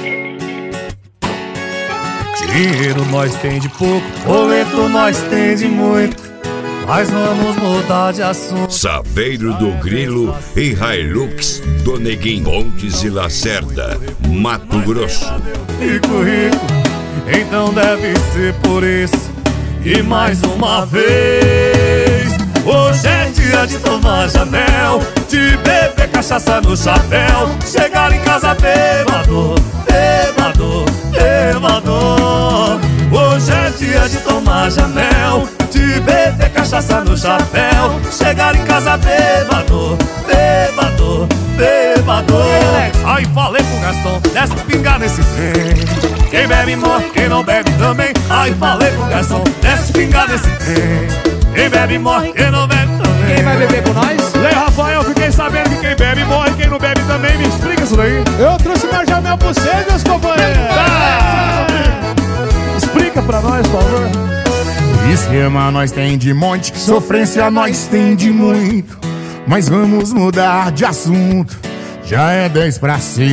Dinheiro nós tem de pouco, boleto nós tem de muito, mas vamos mudar de assunto. Saveiro do Grilo e Hilux do Neguinho, Pontes e Lacerda, Mato Grosso. Fico rico, então deve ser por isso. E mais uma vez, hoje é dia de tomar Janel, de beber cachaça no chapéu, chegar em casa bêbado, bêbado, bêbado. Hoje é dia de tomar Janel, de beber cachaça no chapéu, chegar em casa bêbado, bêbado, bêbado. Aí falei pro garçom, desce pingar nesse trem. Quem bebe morre, quem não bebe também. Aí falei pro garçom, desce pingar nesse trem. Quem bebe morre, quem não bebe também. Quem vai beber com nós? E aí, Rafael, fiquei sabendo que quem bebe morre, quem não bebe também. Me explica isso daí. Eu trouxe uma Jamel pra vocês, meus companheiros. Explica pra nós, por favor. Esquema nós tem de monte, sofrência nós tem de muito, mas vamos mudar de assunto. Já é 10 para 6.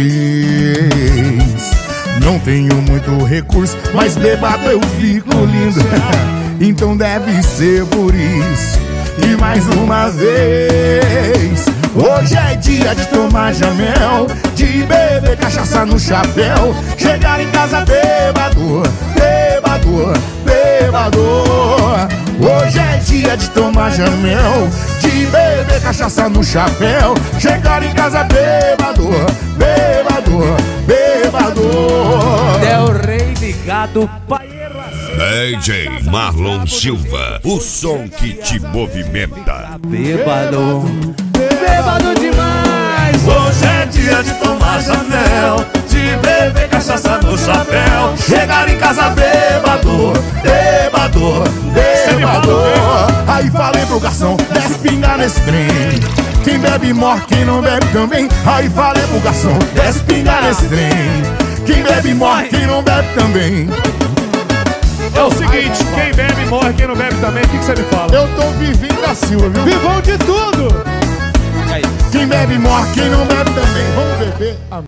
Não tenho muito recurso, mas bebado eu fico lindo. Então deve ser por isso. E mais uma vez, hoje é dia de tomar Jamel, de beber cachaça no chapéu, chegar em casa bêbado, bêbado, bêbado. Hoje é dia de tomar Jamel, de beber cachaça no chapéu, chegar em casa bêbado, bêbado, bêbado. Del Rey ligado, pai. DJ Marlon Silva, o som que te movimenta. Bêbado, bêbado demais. Hoje é dia de tomar Janel, de beber cachaça no chapéu, chegar em casa bêbado, bêbado, bêbado. Aí falei pro garçom, desce pingar nesse trem. Quem bebe morre, quem não bebe também. Aí falei pro garçom, desce pingar nesse trem. Quem bebe morre, quem não bebe também. É o seguinte, quem bebe morre, quem não bebe também. O que você me fala? Eu tô vivendo da Silva, viu? Vivão de tudo. Quem bebe morre, quem não bebe também. Vamos beber.